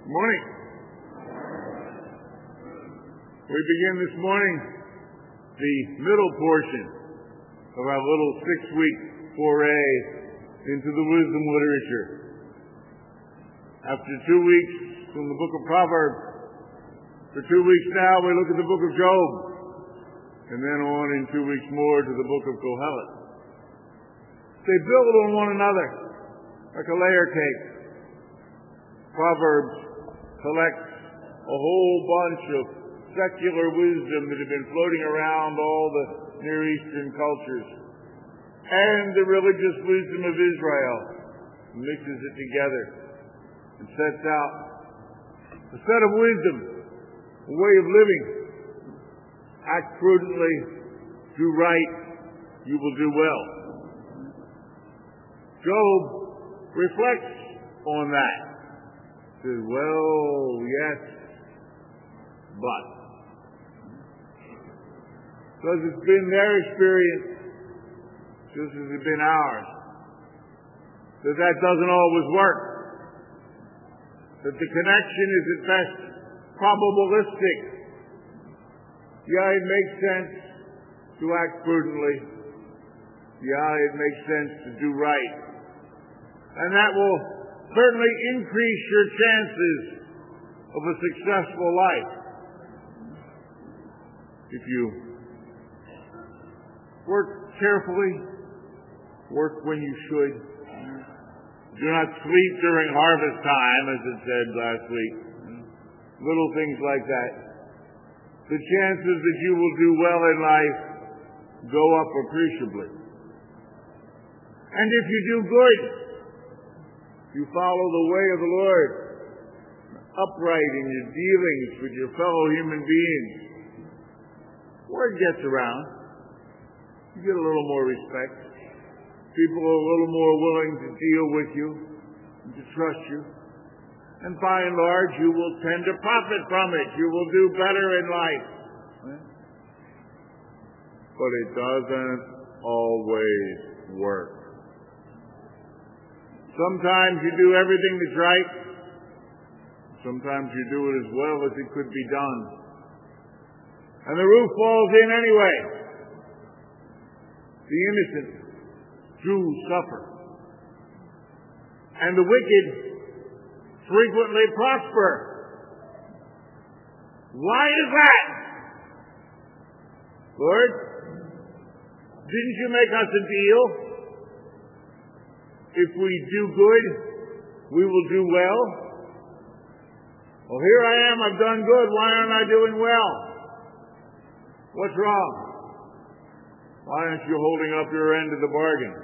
Good morning. We begin this morning the middle portion of our little 6-week foray into the wisdom literature. After 2 weeks from the book of Proverbs, for 2 weeks now we look at the book of Job, and then on in 2 weeks more to the book of Kohelet. They build on one another like a layer cake. Proverbs collects a whole bunch of secular wisdom that had been floating around all the Near Eastern cultures and the religious wisdom of Israel, and mixes it together and sets out a set of wisdom, a way of living. Act prudently, do right, you will do well. Job reflects on that. Says, well, yes, but. Because it's been their experience, just as it's been ours, that doesn't always work. That the connection is at best probabilistic. Yeah, it makes sense to act prudently. Yeah, it makes sense to do right. And that will certainly increase your chances of a successful life. If you work carefully, work when you should, do not sleep during harvest time, as it said last week, little things like that, the chances that you will do well in life go up appreciably. And if you do good, you follow the way of the Lord, upright in your dealings with your fellow human beings, word gets around. You get a little more respect. People are a little more willing to deal with you and to trust you. And by and large, you will tend to profit from it. You will do better in life. But it doesn't always work. Sometimes you do everything that's right. Sometimes you do it as well as it could be done. And the roof falls in anyway. The innocent do suffer. And the wicked frequently prosper. Why is that? Lord, didn't you make us a deal? If we do good, we will do well. Well, here I am, I've done good. Why aren't I doing well? What's wrong? Why aren't you holding up your end of the bargain?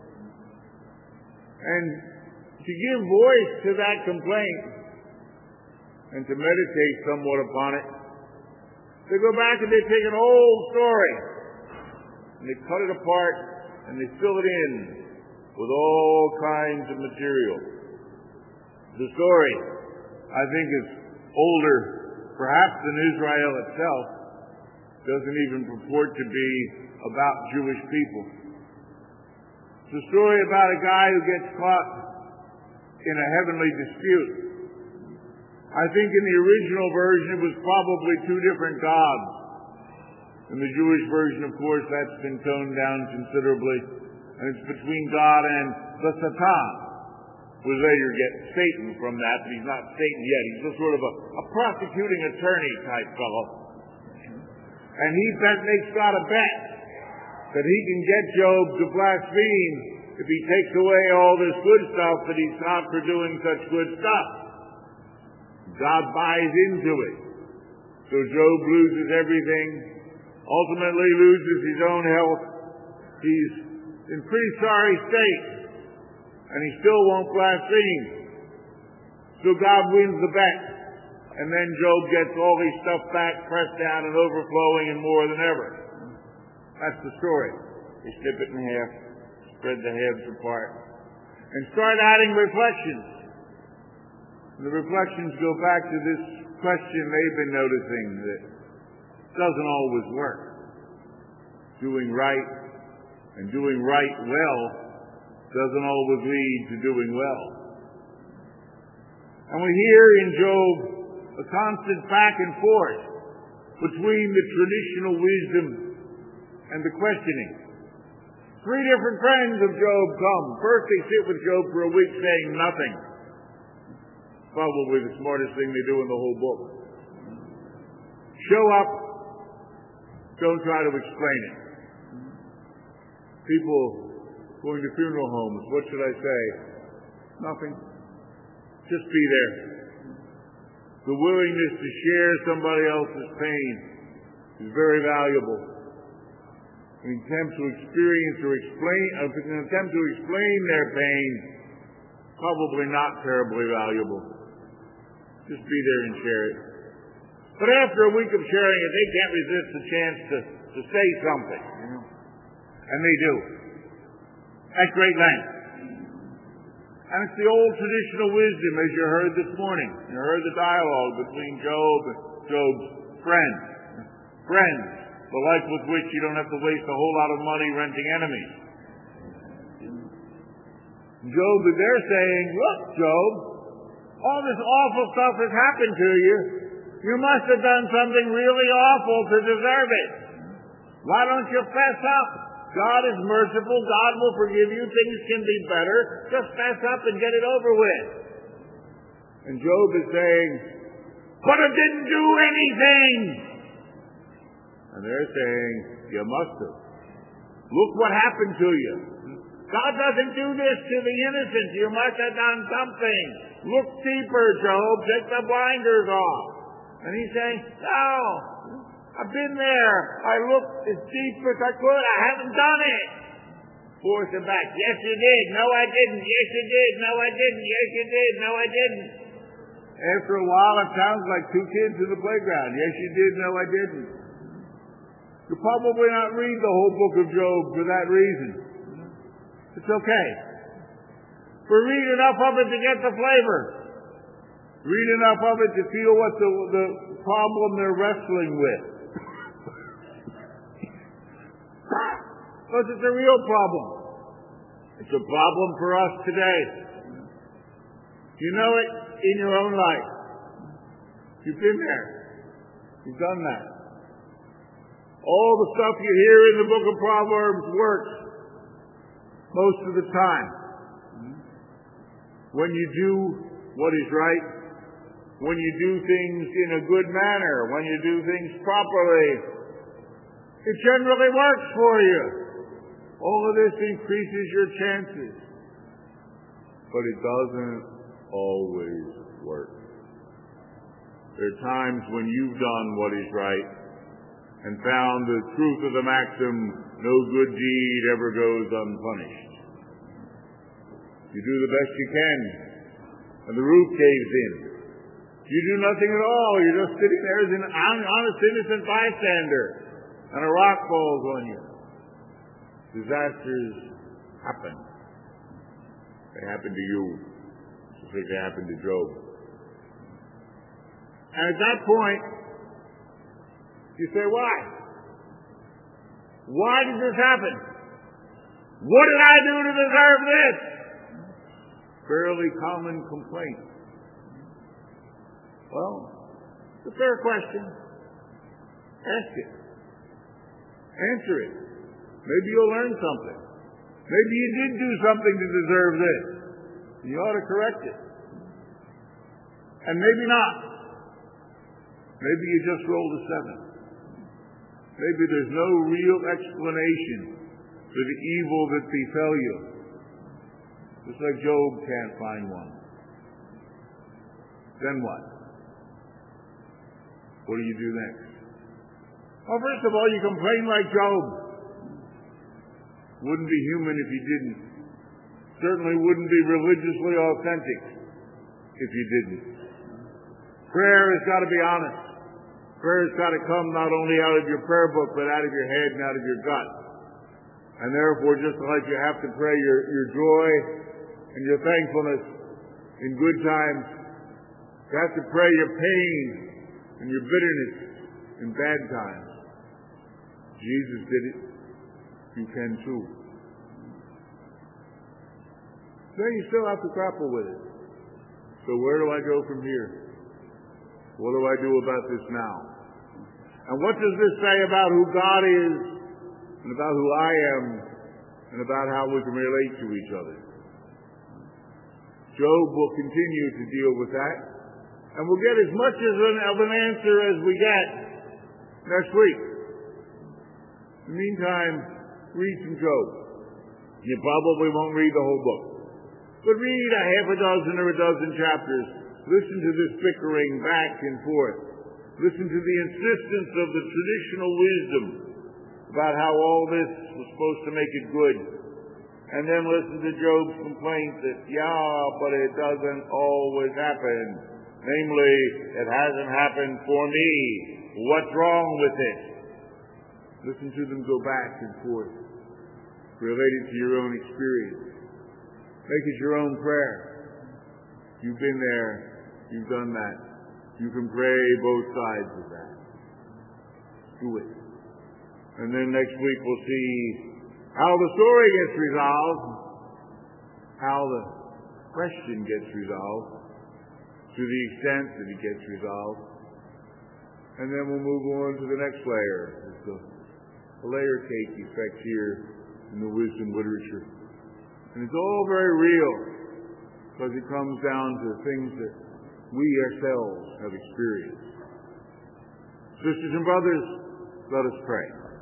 And to give voice to that complaint and to meditate somewhat upon it, they go back and they take an old story and they cut it apart and they fill it in with all kinds of material. The story, I think, is older, perhaps, than Israel itself. Doesn't even purport to be about Jewish people. It's a story about a guy who gets caught in a heavenly dispute. I think in the original version it was probably two different gods. In the Jewish version, of course, that's been toned down considerably. And it's between God and the Satan. We later get Satan from that, but he's not Satan yet. He's just sort of a prosecuting attorney type fellow. And he makes God a bet that he can get Job to blaspheme if he takes away all this good stuff that he's got for doing such good stuff. God buys into it. So Job loses everything, ultimately loses his own health. He's in pretty sorry state, and he still won't blaspheme. So God wins the bet, and then Job gets all his stuff back, pressed down and overflowing and more than ever. That's the story. They snip it in half, spread the halves apart, and start adding reflections. And the reflections go back to this question they've been noticing that doesn't always work. Doing right and doing right well doesn't always lead to doing well. And we hear in Job a constant back and forth between the traditional wisdom and the questioning. 3 different friends of Job come. First, they sit with Job for a week saying nothing. Probably the smartest thing they do in the whole book. Show up, don't try to explain it. People going to funeral homes, what should I say? Nothing. Just be there. The willingness to share somebody else's pain is very valuable. An attempt to experience or explain their pain, probably not terribly valuable. Just be there and share it. But after a week of sharing it, they can't resist the chance to say something. And they do. At great length. And it's the old traditional wisdom, as you heard this morning. You heard the dialogue between Job and Job's friends. Friends, the like with which you don't have to waste a whole lot of money renting enemies. Job, they're saying, look, Job, all this awful stuff has happened to you. You must have done something really awful to deserve it. Why don't you fess up? God is merciful. God will forgive you. Things can be better. Just fess up and get it over with. And Job is saying, but I didn't do anything. And they're saying, you must have. Look what happened to you. God doesn't do this to the innocent. You must have done something. Look deeper, Job. Take the blinders off. And he's saying, no, I've been there. I looked as deep as I could. I haven't done it. Force him back. Yes, you did. No, I didn't. Yes, you did. No, I didn't. Yes, you did. No, I didn't. After a while, it sounds like 2 kids in the playground. Yes, you did. No, I didn't. You'll probably not read the whole book of Job for that reason. It's okay. But read enough of it to get the flavor. Read enough of it to feel what the problem they're wrestling with. Because it's a real problem. It's a problem for us today. You know it in your own life. You've been there. You've done that. All the stuff you hear in the book of Proverbs works most of the time. When you do what is right, when you do things in a good manner, when you do things properly, it generally works for you. All of this increases your chances. But it doesn't always work. There are times when you've done what is right and found the truth of the maxim, no good deed ever goes unpunished. You do the best you can, and the roof caves in. You do nothing at all. You're just sitting there as an honest, innocent bystander, and a rock falls on you. Disasters happen. They happen to you, just like they happened to Job. And at that point, you say, why? Why did this happen? What did I do to deserve this? Fairly common complaint. Well, it's a fair question. Ask it. Answer it. Maybe you'll learn something. Maybe you did do something to deserve this. You ought to correct it. And maybe not. Maybe you just rolled a 7. Maybe there's no real explanation for the evil that befell you. Just like Job can't find one. Then what? What do you do next? Well, first of all, you complain like Job. Wouldn't be human if you didn't. Certainly wouldn't be religiously authentic if you didn't. Prayer has got to be honest. Prayer has got to come not only out of your prayer book, but out of your head and out of your gut. And therefore, just like you have to pray your joy and your thankfulness in good times, you have to pray your pain and your bitterness in bad times. Jesus did it. You can too. Then you still have to grapple with it. So where do I go from here? What do I do about this now? And what does this say about who God is, and about who I am, and about how we can relate to each other? Job will continue to deal with that, and we'll get as much of an answer as we get next week. In the meantime, read some Job. You probably won't read the whole book, but read a half a dozen or a dozen chapters. Listen to this bickering back and forth. Listen to the insistence of the traditional wisdom about how all this was supposed to make it good. And then listen to Job's complaint that, but it doesn't always happen. Namely, it hasn't happened for me. What's wrong with it? Listen to them go back and forth. Relate it to your own experience. Make it your own prayer. You've been there. You've done that. You can pray both sides of that. Do it. And then next week we'll see how the story gets resolved, how the question gets resolved, to the extent that it gets resolved. And then we'll move on to the next layer. It's a layer cake effect here in the wisdom literature. And it's all very real, because it comes down to things that we ourselves have experienced. Sisters and brothers, let us pray.